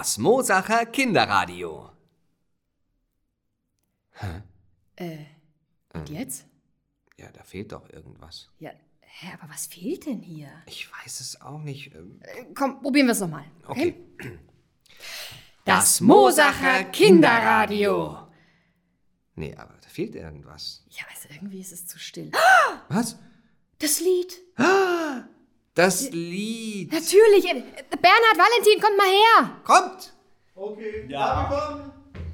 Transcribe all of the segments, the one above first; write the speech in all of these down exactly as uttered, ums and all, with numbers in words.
Das Mosacher Kinderradio. Hä? Äh, und ähm, jetzt? Ja, da fehlt doch irgendwas. Ja, hä, aber was fehlt denn hier? Ich weiß es auch nicht. Ähm, äh, komm, probieren wir es nochmal. Okay. okay. Das, das Mosacher Kinderradio. Nee, aber da fehlt irgendwas. Ja, also irgendwie ist es zu still. Was? Das Lied. Das Lied. Natürlich. Bernhard, Valentin, kommt mal her. Kommt. Okay. Ja. Ja,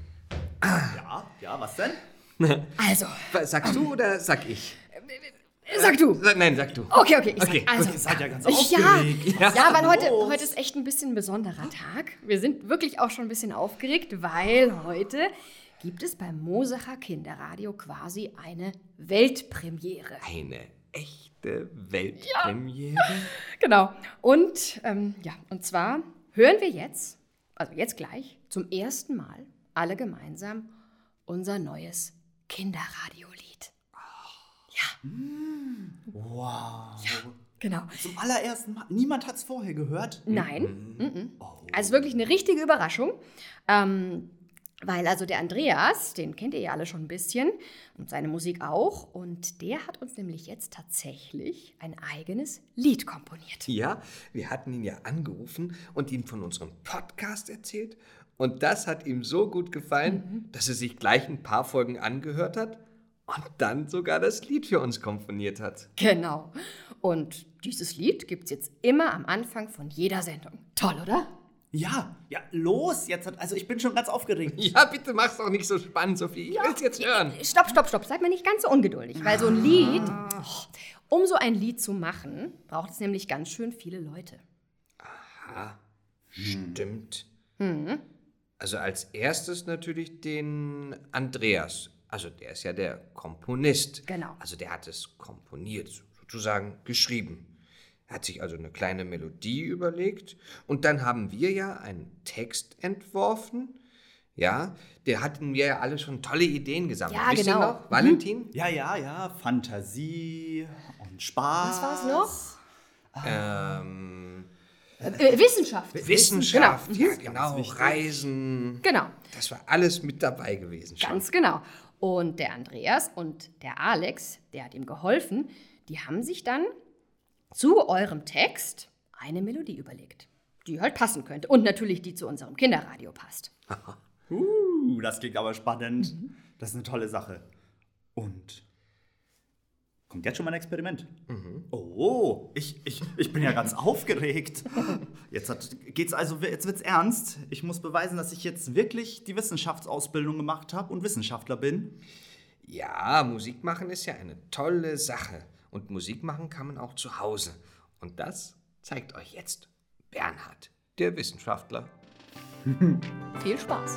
Ja, ja, was denn? Also. Sagst du oder sag ich? Sag du. Sag, nein, sag du. Okay, okay. Ich okay. Sag, also, Ihr seid ja ganz ja, aufgeregt. ja, ja, weil heute, heute ist echt ein bisschen ein besonderer Tag. Wir sind wirklich auch schon ein bisschen aufgeregt, weil heute gibt es beim Mosacher Kinderradio quasi eine Weltpremiere. Eine echte Weltpremiere? Ja. Genau. Und, ähm, ja, und zwar hören wir jetzt, also jetzt gleich, zum ersten Mal alle gemeinsam unser neues Kinderradiolied. Ja. Wow. Ja, genau. Zum allerersten Mal. Niemand hat es vorher gehört? Nein. Mhm. Oh. Also wirklich eine richtige Überraschung. Ähm, weil also der Andreas, den kennt ihr ja alle schon ein bisschen und seine Musik auch. Und der hat uns nämlich jetzt tatsächlich ein eigenes Lied komponiert. Ja, wir hatten ihn ja angerufen und ihm von unserem Podcast erzählt. Und das hat ihm so gut gefallen, mhm. dass er sich gleich ein paar Folgen angehört hat und dann sogar das Lied für uns komponiert hat. Genau. Und dieses Lied gibt es jetzt immer am Anfang von jeder Sendung. Toll, oder? Ja, ja, los. Jetzt hat, also ich bin schon ganz aufgeregt. Ja, bitte mach's doch nicht so spannend, Sophie. Ich ja. will's jetzt hören. Stopp, stopp, stopp. Seid mal nicht ganz so ungeduldig. Weil so ein Lied, oh, um so ein Lied zu machen, braucht es nämlich ganz schön viele Leute. Aha, hm. Stimmt. Mhm. Also als erstes natürlich den Andreas. Also der ist ja der Komponist. Genau. Also der hat es komponiert, sozusagen geschrieben. Er hat sich also eine kleine Melodie überlegt und dann haben wir ja einen Text entworfen. Ja, der hatten wir ja alle schon tolle Ideen gesammelt. Ja, Wisst genau. ihr noch, Valentin? Mhm. Ja, ja, ja, Fantasie und Spaß. Was war es noch? Ähm... Äh, Wissenschaft. Wissenschaft, genau. ja genau, Reisen. Genau. Das war alles mit dabei gewesen schon. Ganz genau. Und der Andreas und der Alex, der hat ihm geholfen, die haben sich dann zu eurem Text eine Melodie überlegt, die halt passen könnte. Und natürlich die zu unserem Kinderradio passt. uh, das klingt aber spannend. Mhm. Das ist eine tolle Sache. Und kommt jetzt schon mal ein Experiment. Mhm. Oh, ich, ich, ich bin ja ganz aufgeregt. Jetzt hat, geht's also, jetzt wird's ernst. Ich muss beweisen, dass ich jetzt wirklich die Wissenschaftsausbildung gemacht habe und Wissenschaftler bin. Ja, Musik machen ist ja eine tolle Sache. Und Musik machen kann man auch zu Hause. Und das zeigt euch jetzt Bernhard, der Wissenschaftler. Viel Spaß.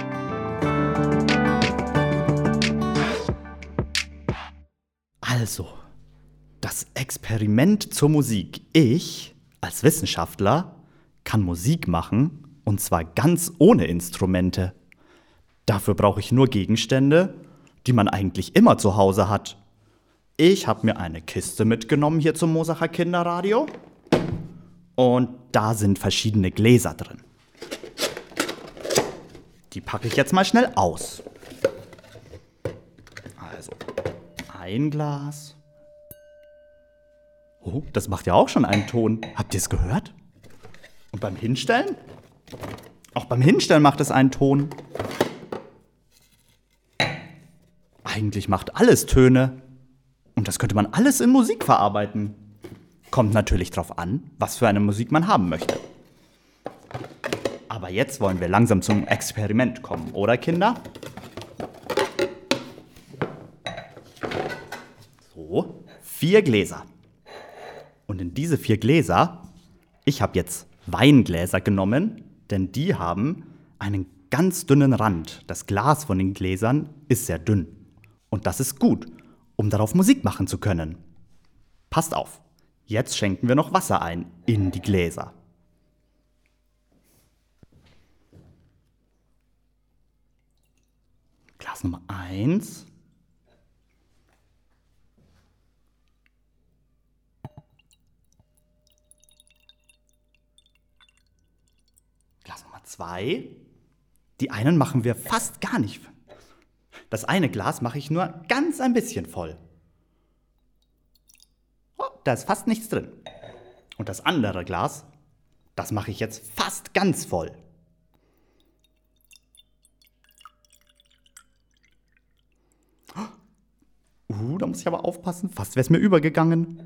Also, das Experiment zur Musik. Ich, als Wissenschaftler, kann Musik machen, und zwar ganz ohne Instrumente. Dafür brauche ich nur Gegenstände, die man eigentlich immer zu Hause hat. Ich habe mir eine Kiste mitgenommen hier zum Mosacher Kinderradio. Und da sind verschiedene Gläser drin. Die packe ich jetzt mal schnell aus. Also, ein Glas. Oh, das macht ja auch schon einen Ton. Habt ihr es gehört? Und beim Hinstellen? Auch beim Hinstellen macht es einen Ton. Eigentlich macht alles Töne. Und das könnte man alles in Musik verarbeiten. Kommt natürlich drauf an, was für eine Musik man haben möchte. Aber jetzt wollen wir langsam zum Experiment kommen, oder Kinder? So, vier Gläser. Und in diese vier Gläser, ich habe jetzt Weingläser genommen, denn die haben einen ganz dünnen Rand. Das Glas von den Gläsern ist sehr dünn. Und das ist gut, um darauf Musik machen zu können. Passt auf, jetzt schenken wir noch Wasser ein in die Gläser. Glas Nummer eins. Glas Nummer zwei. Die einen machen wir fast gar nicht. Das eine Glas mache ich nur ganz ein bisschen voll. Oh, da ist fast nichts drin. Und das andere Glas, das mache ich jetzt fast ganz voll. Uh, da muss ich aber aufpassen, fast wäre es mir übergegangen.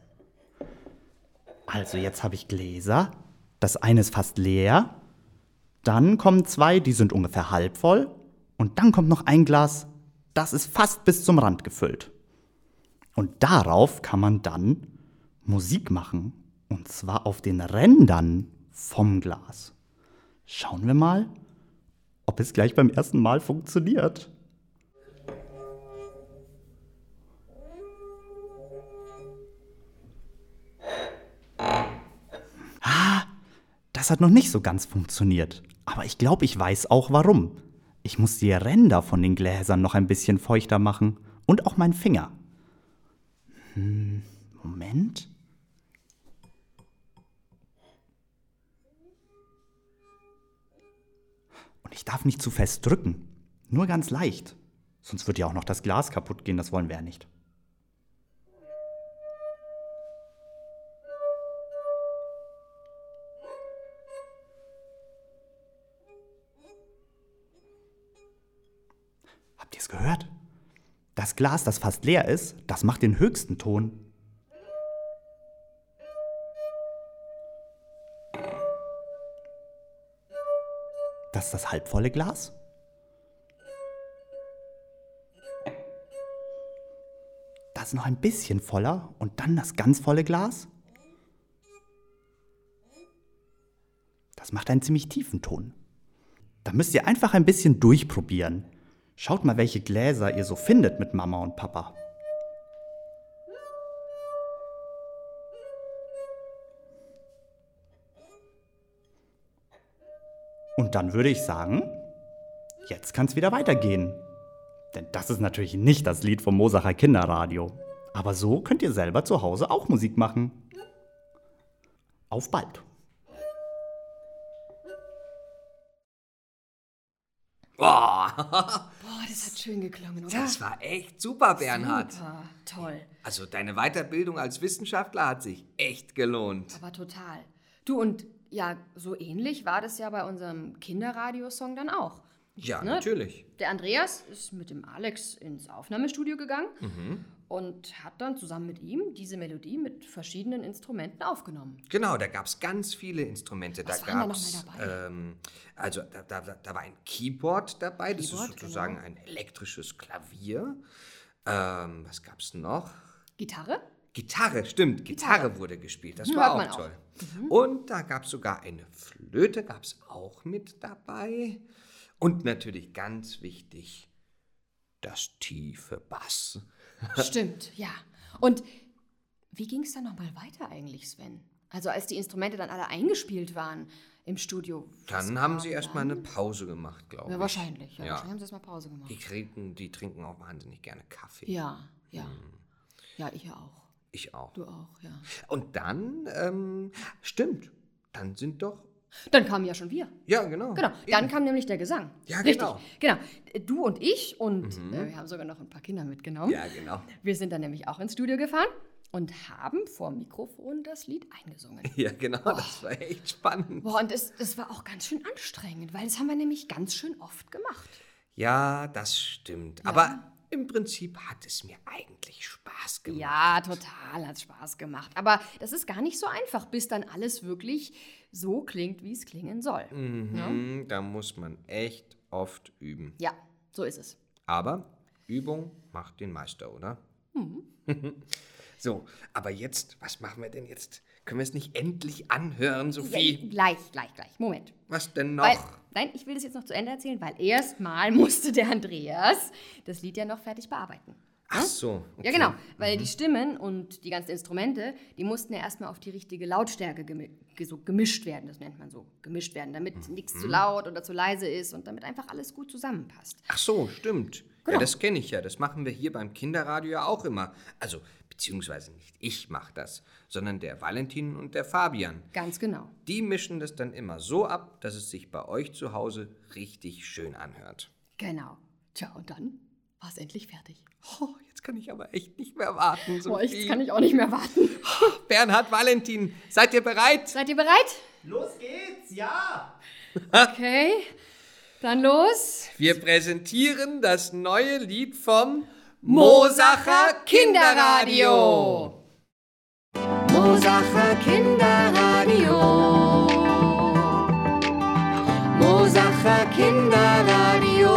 Also jetzt habe ich Gläser. Das eine ist fast leer. Dann kommen zwei, die sind ungefähr halb voll. Und dann kommt noch ein Glas, das ist fast bis zum Rand gefüllt. Und darauf kann man dann Musik machen. Und zwar auf den Rändern vom Glas. Schauen wir mal, ob es gleich beim ersten Mal funktioniert. Ah, das hat noch nicht so ganz funktioniert. Aber ich glaube, ich weiß auch warum. Ich muss die Ränder von den Gläsern noch ein bisschen feuchter machen. Und auch meinen Finger. Hm, Moment. Und ich darf nicht zu fest drücken. Nur ganz leicht. Sonst wird ja auch noch das Glas kaputt gehen, das wollen wir ja nicht. Habt ihr es gehört? Das Glas, das fast leer ist, das macht den höchsten Ton. Das ist das halbvolle Glas. Das ist noch ein bisschen voller und dann das ganz volle Glas. Das macht einen ziemlich tiefen Ton. Da müsst ihr einfach ein bisschen durchprobieren. Schaut mal, welche Gläser ihr so findet mit Mama und Papa. Und dann würde ich sagen, jetzt kann es wieder weitergehen. Denn das ist natürlich nicht das Lied vom Mosacher Kinderradio. Aber so könnt ihr selber zu Hause auch Musik machen. Auf bald. Boah, Boah, das hat schön geklungen, oder? das war echt super, Bernhard. Super, toll. Also deine Weiterbildung als Wissenschaftler hat sich echt gelohnt. Aber total. Du, und ja, so ähnlich war das ja bei unserem Kinderradiosong dann auch. Ja, Ne? natürlich. Der Andreas ist mit dem Alex ins Aufnahmestudio gegangen und hat dann zusammen mit ihm diese Melodie mit verschiedenen Instrumenten aufgenommen. Genau, da gab es ganz viele Instrumente. Was da waren da gab's, noch mal dabei? ähm, also da, da, da war ein Keyboard dabei, das Keyboard, ist sozusagen genau. ein elektrisches Klavier. Ähm, was gab es noch? Gitarre? Gitarre, stimmt, Gitarre, Gitarre. wurde gespielt, das Hört war man auch auch. toll. Und da gab es sogar eine Flöte, gab es auch mit dabei. Und natürlich ganz wichtig, das tiefe Bass. Stimmt, ja. Und wie ging es dann nochmal weiter eigentlich, Sven? Also als die Instrumente dann alle eingespielt waren im Studio. was Dann haben kam sie erstmal dann? eine Pause gemacht, glaube ich. Ja, wahrscheinlich. Ja, Ja. wahrscheinlich haben sie erstmal Pause gemacht. Die trinken, die trinken auch wahnsinnig gerne Kaffee. Ja, ja. Ja, ich auch. Ich auch. Du auch, ja. Und dann, ähm, stimmt, dann sind doch, Dann kamen ja schon wir. ja genau. Genau, dann kam nämlich der Gesang. Ja, Richtig, genau. genau. Du und ich und äh, wir haben sogar noch ein paar Kinder mitgenommen. Ja, genau. Wir sind dann nämlich auch ins Studio gefahren und haben vor dem Mikrofon das Lied eingesungen. Ja, genau, das war echt spannend. Boah, und das, das war auch ganz schön anstrengend, weil das haben wir nämlich ganz schön oft gemacht. Ja, das stimmt. Aber im Prinzip hat es mir eigentlich Spaß gemacht. Ja, total, hat Spaß gemacht. Aber das ist gar nicht so einfach, bis dann alles wirklich so klingt, wie es klingen soll. Mhm, da muss man echt oft üben. Ja, so ist es. Aber Übung macht den Meister, oder? So, aber jetzt, was machen wir denn jetzt? Können wir es nicht endlich anhören, Sophie? Ja, gleich, gleich, gleich. Moment. Was denn noch? Weil, nein, ich will das jetzt noch zu Ende erzählen, weil erstmal musste der Andreas das Lied ja noch fertig bearbeiten. Ach so. Okay. Ja, genau, weil die Stimmen und die ganzen Instrumente, die mussten ja erstmal auf die richtige Lautstärke gemi- ge- so gemischt werden, das nennt man so, gemischt werden, damit nichts zu laut oder zu leise ist und damit einfach alles gut zusammenpasst. Ach so, stimmt. Genau. Ja, das kenne ich ja. Das machen wir hier beim Kinderradio ja auch immer. Also, beziehungsweise nicht ich mache das, sondern der Valentin und der Fabian. Ganz genau. Die mischen das dann immer so ab, dass es sich bei euch zu Hause richtig schön anhört. Genau. Tja, und dann war es endlich fertig. Oh, jetzt kann ich aber echt nicht mehr warten, Boah, Sophie. ich kann ich auch nicht mehr warten. Bernhard, Valentin, seid ihr bereit? Seid ihr bereit? Los geht's, ja! Okay, dann los. Wir präsentieren das neue Lied vom Mosacher Kinderradio. Mosacher Kinderradio. Mosacher Kinderradio.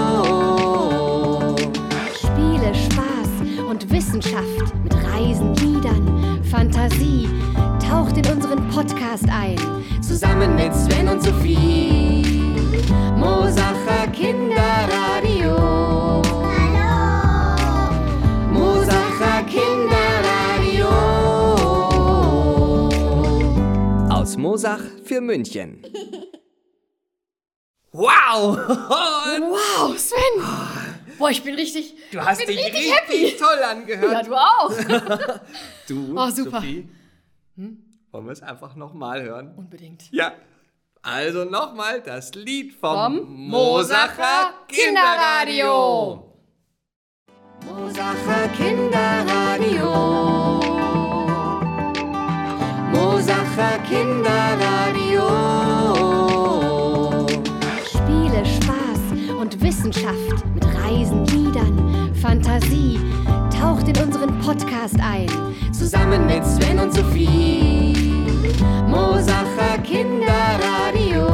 Spiele, Spaß und Wissenschaft mit Reisen, Liedern, Fantasie. Taucht in unseren Podcast ein. Zusammen mit Sven und Sophie. Mosacher Kinderradio. Hallo. Mosacher Kinderradio. Aus Mosach für München. Wow! Wow, Sven! Boah, ich bin richtig. Du hast ich bin dich richtig, richtig happy. toll angehört. Ja, du auch. Du, Oh, super. Sophie, wollen wir es einfach nochmal hören? Unbedingt. Ja. Also nochmal das Lied vom, Vom Mosacher Mosacher Kinderradio. Mosacher Kinderradio. Mosacher Kinderradio. Spiele, Spaß und Wissenschaft mit Reisen, Liedern, Fantasie. Taucht in unseren Podcast ein. Zusammen mit Sven und Sophie. Mosacher Kinderradio.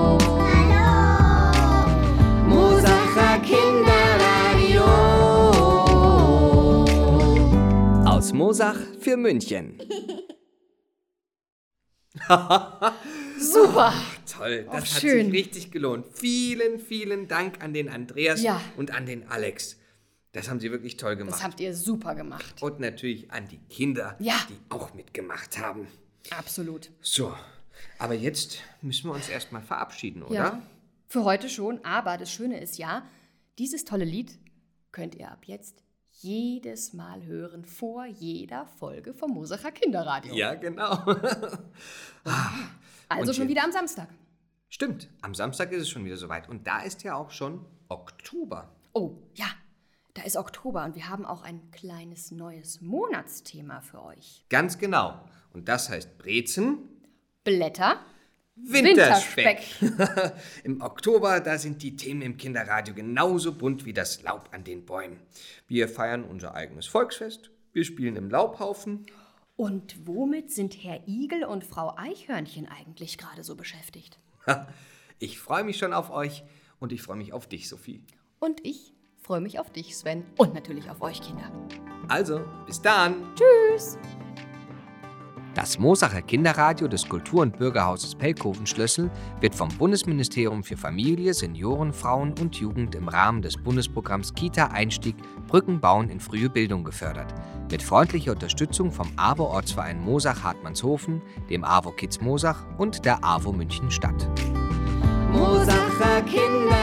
Hallo. Mosacher Kinderradio. Aus Mosach für München. Super. Toll, das Oh, hat schön. sich richtig gelohnt. Vielen, vielen Dank an den Andreas Ja. und an den Alex. Das haben sie wirklich toll gemacht. Das habt ihr super gemacht. Und natürlich an die Kinder, Ja. die auch mitgemacht haben. Absolut. So, aber jetzt müssen wir uns erstmal verabschieden, oder? Ja, für heute schon. Aber das Schöne ist ja, dieses tolle Lied könnt ihr ab jetzt jedes Mal hören, vor jeder Folge vom Mosacher Kinderradio. Ja, genau. Also Und schon jetzt- wieder am Samstag. Stimmt, am Samstag ist es schon wieder soweit. Und da ist ja auch schon Oktober. Oh, ja, da ist Oktober und wir haben auch ein kleines neues Monatsthema für euch. Ganz genau. Und das heißt Brezen, Blätter, Winterspeck. Im Oktober, da sind die Themen im Kinderradio genauso bunt wie das Laub an den Bäumen. Wir feiern unser eigenes Volksfest, wir spielen im Laubhaufen. Und womit sind Herr Igel und Frau Eichhörnchen eigentlich gerade so beschäftigt? Ich freue mich schon auf euch und ich freue mich auf dich, Sophie. Und ich freue mich auf dich, Sven. Und natürlich auf euch, Kinder. Also, bis dann. Tschüss. Das Mosacher Kinderradio des Kultur- und Bürgerhauses Pelkoven-Schlössel wird vom Bundesministerium für Familie, Senioren, Frauen und Jugend im Rahmen des Bundesprogramms Kita-Einstieg Brücken bauen in frühe Bildung gefördert. Mit freundlicher Unterstützung vom A W O-Ortsverein Mosach-Hartmannshofen, dem A W O Kids Mosach und der A W O München Stadt. Mosacher Kinder